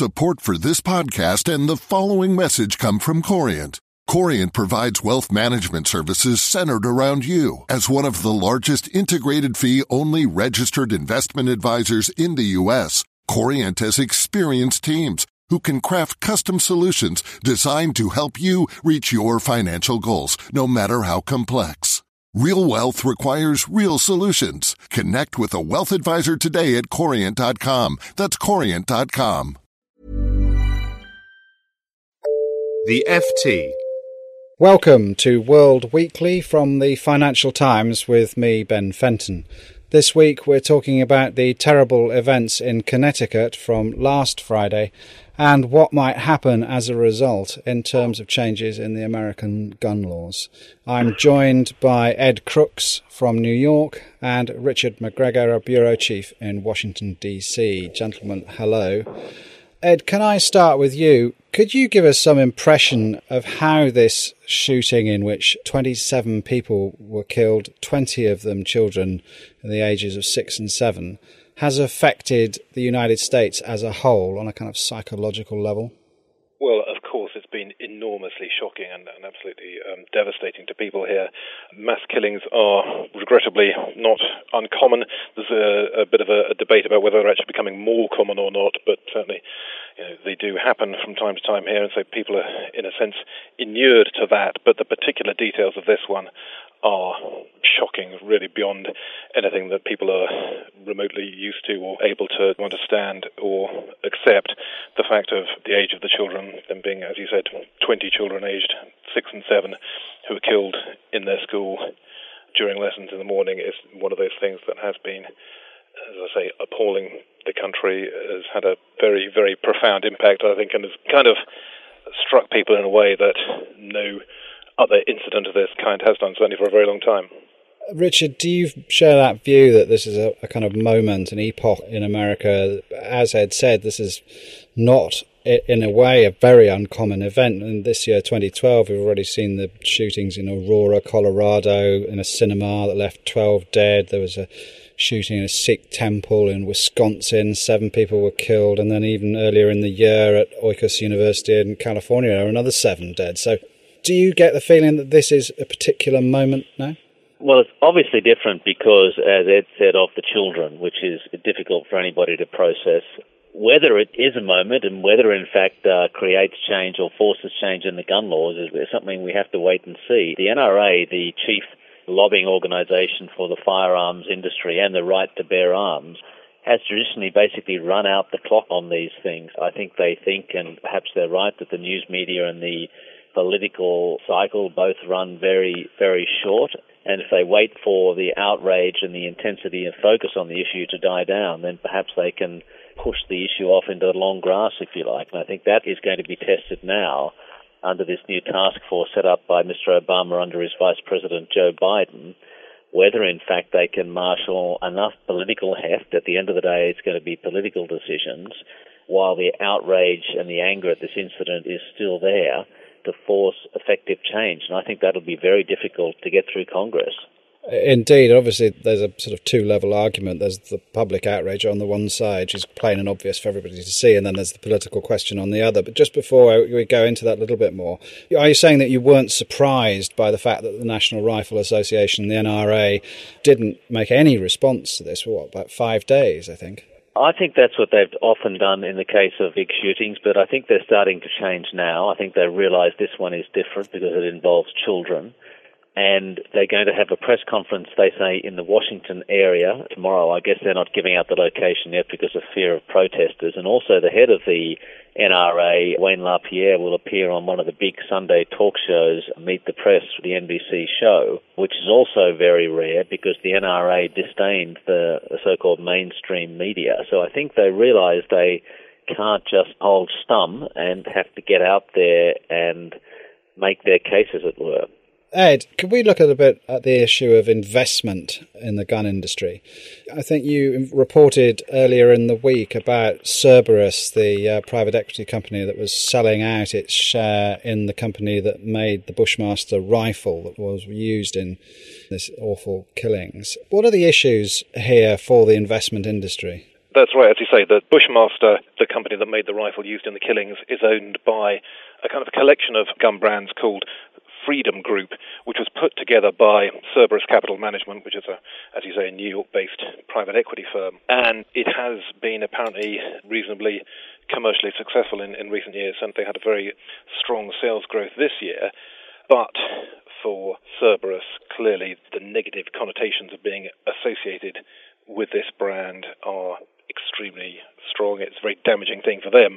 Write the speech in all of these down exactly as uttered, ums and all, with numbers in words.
Support for this podcast and the following message come from Corient. Corient provides wealth management services centered around you. As one of the largest integrated fee-only registered investment advisors in the U S, Corient has experienced teams who can craft custom solutions designed to help you reach your financial goals, no matter how complex. Real wealth requires real solutions. Connect with a wealth advisor today at corient dot com. That's corient dot com. The F T. Welcome to World Weekly from the Financial Times with me, Ben Fenton. This week we're talking about the terrible events in Connecticut from last Friday and what might happen as a result in terms of changes in the American gun laws. I'm joined by Ed Crooks from New York and Richard McGregor, a bureau chief in Washington, D C. Gentlemen, hello. Ed, can I start with you? Could you give us some impression of how this shooting, in which twenty-seven people were killed, twenty of them children in the ages of six and seven, has affected the United States as a whole on a kind of psychological level? Well, of course, it's been enormously shocking and, and absolutely um, devastating to people here. Mass killings are regrettably not uncommon. There's a, a bit of a, a debate about whether they're actually becoming more common or not, but certainly you know, they do happen from time to time here, and so people are, in a sense, inured to that. But the particular details of this one are shocking, really beyond anything that people are remotely used to or able to understand or accept. The fact of the age of the children, them being, as you said, twenty children aged six and seven who were killed in their school during lessons in the morning is one of those things that has been, as I say, appalling. The country has had a very, very profound impact, I think, and has kind of struck people in a way that no other incident of this kind has done, certainly for a very long time. Richard, do you share that view that this is a, a kind of moment, an epoch in America? As Ed said, this is not, in a way, a very uncommon event. And this year, twenty twelve, we've already seen the shootings in Aurora, Colorado, in a cinema that left twelve dead. There was a shooting in a Sikh temple in Wisconsin. Seven people were killed. And then even earlier in the year at Oikos University in California, there were another seven dead. So do you get the feeling that this is a particular moment now? Well, it's obviously different because, as Ed said, of the children, which is difficult for anybody to process. Whether it is a moment and whether, in fact, uh, creates change or forces change in the gun laws is something we have to wait and see. The N R A, the chief lobbying organisation for the firearms industry and the right to bear arms, has traditionally basically run out the clock on these things. I think they think, and perhaps they're right, that the news media and the political cycle both run very, very short. And if they wait for the outrage and the intensity and focus on the issue to die down, then perhaps they can push the issue off into the long grass, if you like. And I think that is going to be tested now under this new task force set up by Mister Obama under his Vice President Joe Biden, whether in fact they can marshal enough political heft. At the end of the day, it's going to be political decisions, while the outrage and the anger at this incident is still there, to force effective change. And I think that'll be very difficult to get through Congress. Indeed, obviously there's a sort of two-level argument. There's the public outrage on the one side, which is plain and obvious for everybody to see, and then there's the political question on the other. But just before we go into that a little bit more, are you saying that you weren't surprised by the fact that the National Rifle Association, the N R A, didn't make any response to this for, what, about five days, I think? I think that's what they've often done in the case of big shootings, but I think they're starting to change now. I think they realise this one is different because it involves children. And they're going to have a press conference, they say, in the Washington area tomorrow. I guess they're not giving out the location yet because of fear of protesters. And also the head of the N R A, Wayne LaPierre, will appear on one of the big Sunday talk shows, Meet the Press, for the N B C show, which is also very rare because the N R A disdained the so-called mainstream media. So I think they realise they can't just hold stum and have to get out there and make their case, as it were. Ed, could we look a bit at the issue of investment in the gun industry? I think you reported earlier in the week about Cerberus, the uh, private equity company that was selling out its share in the company that made the Bushmaster rifle that was used in this awful killings. What are the issues here for the investment industry? That's right. As you say, the Bushmaster, the company that made the rifle used in the killings, is owned by a kind of a collection of gun brands called Freedom Group, which was put together by Cerberus Capital Management, which is, a, as you say, a New York-based private equity firm. And it has been apparently reasonably commercially successful in, in recent years, and they had a very strong sales growth this year. But for Cerberus, clearly the negative connotations of being associated with this brand are extremely strong. It's a very damaging thing for them.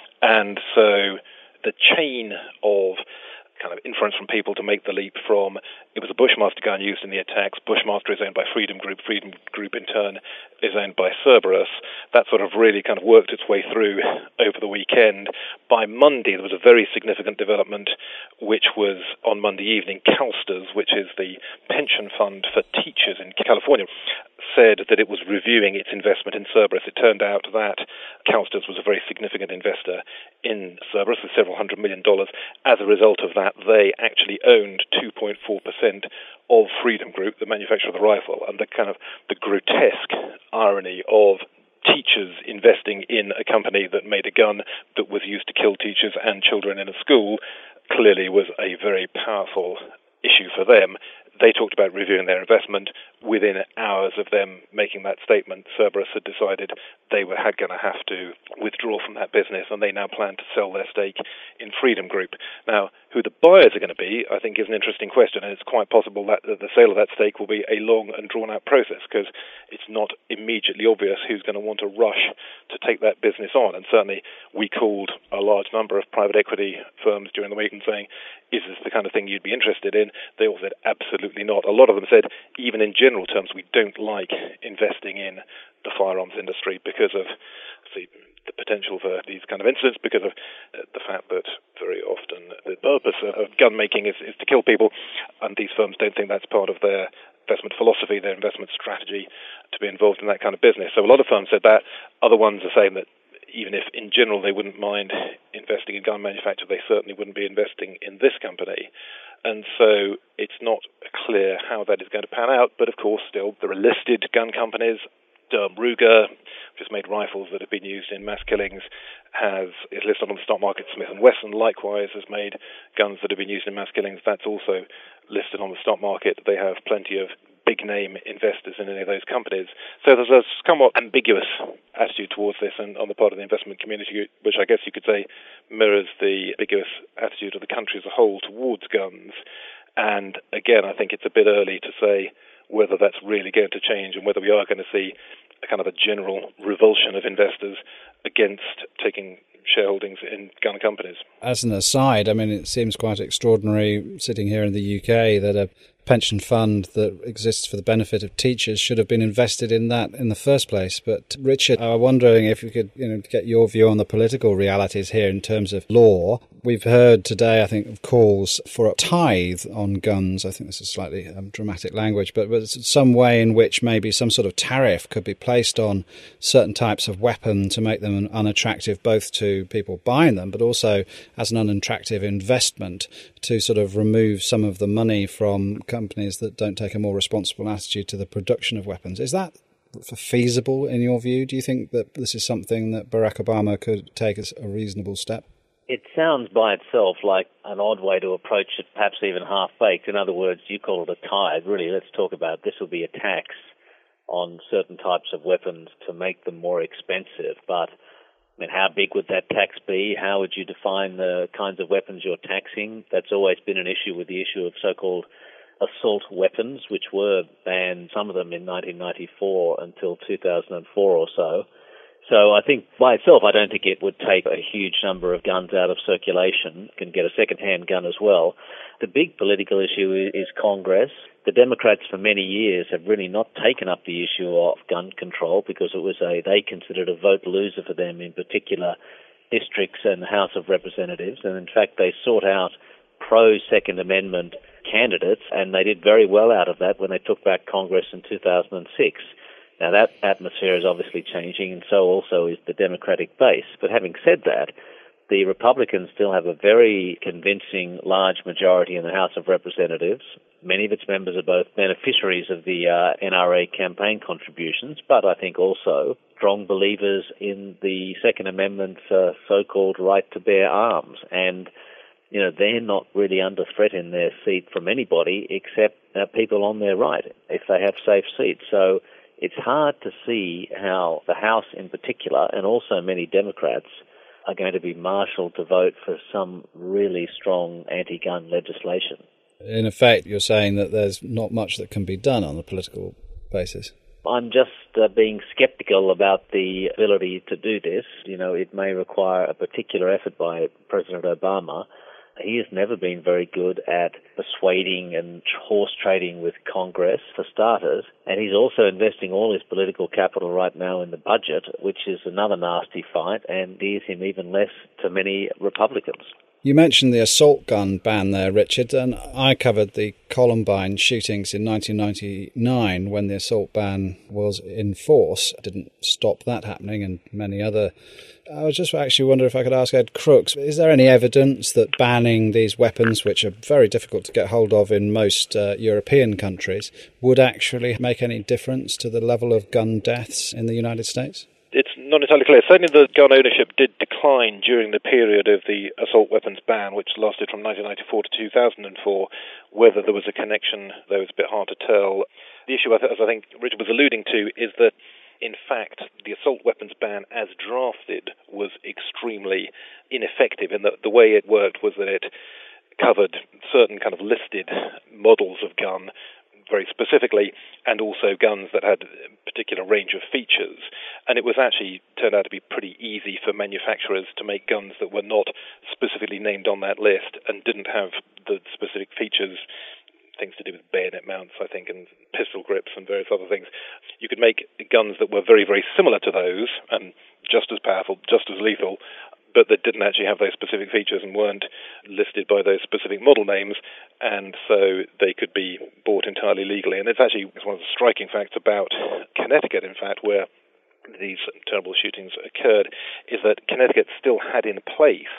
And so the chain of kind of inference from people to make the leap from it was a Bushmaster gun used in the attacks, Bushmaster is owned by Freedom Group, Freedom Group in turn is owned by Cerberus, that sort of really kind of worked its way through over the weekend. By Monday there was a very significant development, which was on Monday evening. CalSTRS, which is the pension fund for teachers in California, said that it was reviewing its investment in Cerberus. It turned out that CalSTRS was a very significant investor in Cerberus with several hundred million dollars. As a result of that, they actually owned two point four percent of Freedom Group, the manufacturer of the rifle, and the kind of the grotesque irony of teachers investing in a company that made a gun that was used to kill teachers and children in a school clearly was a very powerful issue for them. They talked about reviewing their investment. Within hours of them making that statement, Cerberus had decided they were going to have to withdraw from that business, and they now plan to sell their stake in Freedom Group. Now, who the buyers are going to be, I think, is an interesting question, and it's quite possible that the sale of that stake will be a long and drawn-out process, because it's not immediately obvious who's going to want to rush to take that business on. And certainly, we called a large number of private equity firms during the week and saying, is this the kind of thing you'd be interested in? They all said, absolutely not. A lot of them said, even in general terms, we don't like investing in the firearms industry because of the, the potential for these kind of incidents, because of the fact that very often the purpose of gun making is, is to kill people, and these firms don't think that's part of their investment philosophy, their investment strategy, to be involved in that kind of business. So a lot of firms said that. Other ones are saying that even if in general they wouldn't mind investing in gun manufacture, they certainly wouldn't be investing in this company. And so it's not clear how that is going to pan out, but of course still there are listed gun companies. Durham Ruger, which has made rifles that have been used in mass killings, has is listed on the stock market. Smith and Wesson likewise has made guns that have been used in mass killings. That's also listed on the stock market. They have plenty of big-name investors in any of those companies. So there's a somewhat ambiguous attitude towards this and on the part of the investment community, which I guess you could say mirrors the ambiguous attitude of the country as a whole towards guns. And again, I think it's a bit early to say whether that's really going to change and whether we are going to see a kind of a general revulsion of investors against taking shareholdings in gun companies. As an aside, I mean, it seems quite extraordinary sitting here in the U K that a pension fund that exists for the benefit of teachers should have been invested in that in the first place. But Richard, I'm wondering if we could, you know, get your view on the political realities here in terms of law. We've heard today, I think, of calls for a tithe on guns. I think this is slightly um, dramatic language, but, but some way in which maybe some sort of tariff could be placed on certain types of weapon to make them unattractive both to people buying them, but also as an unattractive investment to sort of remove some of the money from companies that don't take a more responsible attitude to the production of weapons. Is that feasible in your view? Do you think that this is something that Barack Obama could take as a reasonable step? It sounds by itself like an odd way to approach it, perhaps even half-baked. In other words, you call it a tithe. Really, let's talk about this will be a tax on certain types of weapons to make them more expensive. But, I mean, how big would that tax be? How would you define the kinds of weapons you're taxing? That's always been an issue with the issue of so-called assault weapons, which were banned, some of them in nineteen ninety-four until two thousand four or so. So I think by itself, I don't think it would take a huge number of guns out of circulation. You can get a second-hand gun as well. The big political issue is Congress. The Democrats for many years have really not taken up the issue of gun control because it was a they considered a vote loser for them in particular districts and the House of Representatives. And in fact, they sought out pro-Second Amendment candidates, and they did very well out of that when they took back Congress in two thousand six. Now, that atmosphere is obviously changing, and so also is the Democratic base. But having said that, the Republicans still have a very convincing large majority in the House of Representatives. Many of its members are both beneficiaries of the uh, N R A campaign contributions, but I think also strong believers in the Second Amendment's uh, so-called right to bear arms. And, you know, they're not really under threat in their seat from anybody except uh, people on their right, if they have safe seats. So it's hard to see how the House in particular, and also many Democrats, are going to be marshaled to vote for some really strong anti-gun legislation. In effect, you're saying that there's not much that can be done on a political basis. I'm just uh, being sceptical about the ability to do this. You know, it may require a particular effort by President Obama. He has never been very good at persuading and horse trading with Congress, for starters, and he's also investing all his political capital right now in the budget, which is another nasty fight, and endears him even less to many Republicans. You mentioned the assault gun ban there, Richard, and I covered the Columbine shootings in nineteen ninety-nine when the assault ban was in force. It didn't stop that happening and many other. I was just actually wondering if I could ask Ed Crooks, is there any evidence that banning these weapons, which are very difficult to get hold of in most uh, European countries, would actually make any difference to the level of gun deaths in the United States? It's not entirely clear. Certainly the gun ownership did decline during the period of the assault weapons ban, which lasted from nineteen ninety-four to two thousand four. Whether there was a connection, though, it's a bit hard to tell. The issue, as I think Richard was alluding to, is that, in fact, the assault weapons ban as drafted was extremely ineffective in that the way it worked was that it covered certain kind of listed models of gun very specifically, and also guns that had a particular range of features. And it was actually turned out to be pretty easy for manufacturers to make guns that were not specifically named on that list and didn't have the specific features, things to do with bayonet mounts, I think, and pistol grips and various other things. You could make guns that were very, very similar to those and just as powerful, just as lethal, but that didn't actually have those specific features and weren't listed by those specific model names, and so they could be bought entirely legally. And it's actually one of the striking facts about Connecticut, in fact, where these terrible shootings occurred, is that Connecticut still had in place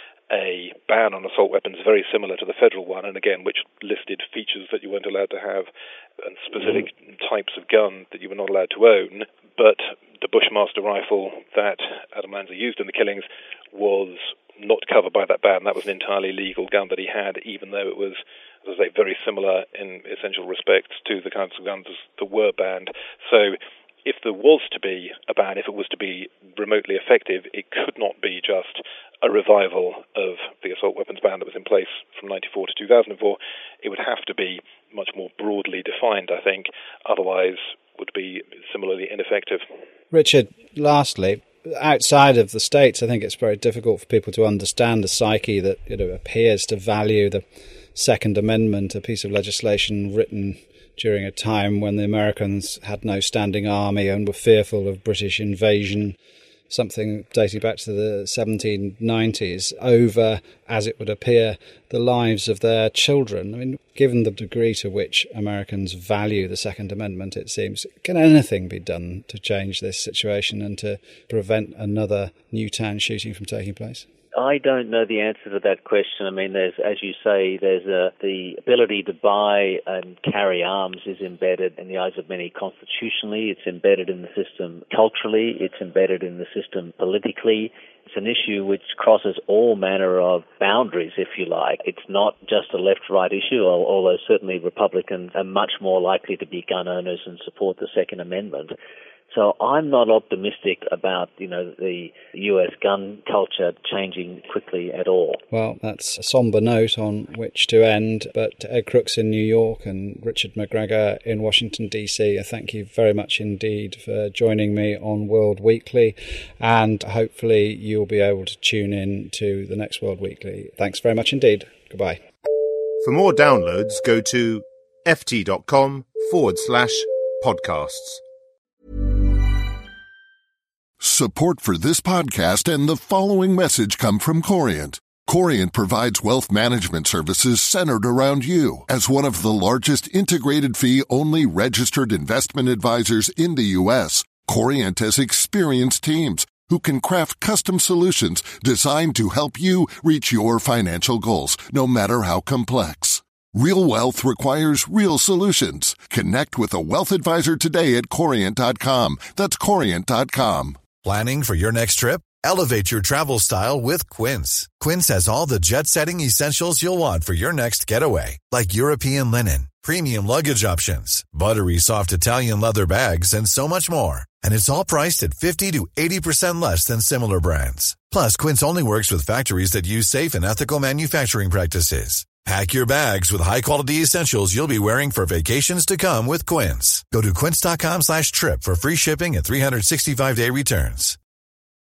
a ban on assault weapons very similar to the federal one, and again, which listed features that you weren't allowed to have and specific mm. types of gun that you were not allowed to own. But the Bushmaster rifle that Adam Lanza used in the killings was not covered by that ban. That was an entirely legal gun that he had, even though it was, as I say, very similar in essential respects to the kinds of guns that were banned. So if there was to be a ban, if it was to be remotely effective, it could not be just a revival of the assault weapons ban that was in place from ninety-four to two thousand four. It would have to be much more broadly defined, I think. Otherwise, would be similarly ineffective. Richard, lastly, outside of the States, I think it's very difficult for people to understand a psyche that, you know, appears to value the Second Amendment, a piece of legislation written during a time when the Americans had no standing army and were fearful of British invasion, something dating back to the seventeen nineties, over, as it would appear, the lives of their children. I mean, given the degree to which Americans value the Second Amendment, it seems, can anything be done to change this situation and to prevent another Newtown shooting from taking place? I don't know the answer to that question. I mean, there's, as you say, there's a, the ability to buy and carry arms is embedded in the eyes of many constitutionally. It's embedded in the system culturally. It's embedded in the system politically. It's an issue which crosses all manner of boundaries, if you like. It's not just a left-right issue, although certainly Republicans are much more likely to be gun owners and support the Second Amendment. So I'm not optimistic about, you know, the U S gun culture changing quickly at all. Well, that's a sombre note on which to end. But Ed Crooks in New York and Richard McGregor in Washington, D C, I thank you very much indeed for joining me on World Weekly. And hopefully you'll be able to tune in to the next World Weekly. Thanks very much indeed. Goodbye. For more downloads, go to ft.com forward slash podcasts. Support for this podcast and the following message come from Corient. Corient provides wealth management services centered around you. As one of the largest integrated fee-only registered investment advisors in the U S, Corient has experienced teams who can craft custom solutions designed to help you reach your financial goals, no matter how complex. Real wealth requires real solutions. Connect with a wealth advisor today at Corient dot com. That's Corient dot com. Planning for your next trip? Elevate your travel style with Quince. Quince has all the jet-setting essentials you'll want for your next getaway, like European linen, premium luggage options, buttery soft Italian leather bags, and so much more. And it's all priced at fifty to eighty percent less than similar brands. Plus, Quince only works with factories that use safe and ethical manufacturing practices. Pack your bags with high-quality essentials you'll be wearing for vacations to come with Quince. Go to quince dot com slash trip for free shipping and three sixty-five day returns.